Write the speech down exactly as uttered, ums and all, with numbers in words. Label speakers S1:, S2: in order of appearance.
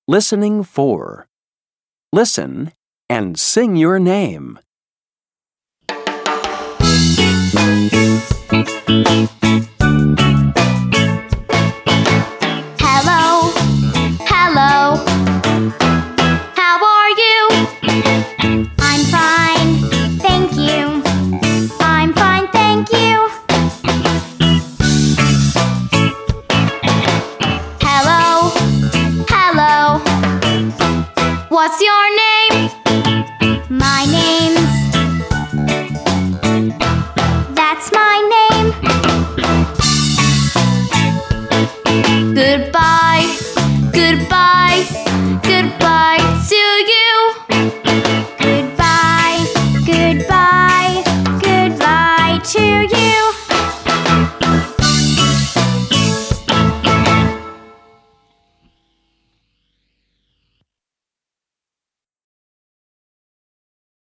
S1: Listening four. Listen and sing your name.
S2: Hello, hello. How are you? I'm fine, thank you. I'm fine, thank you. Hello, hello. What's your name?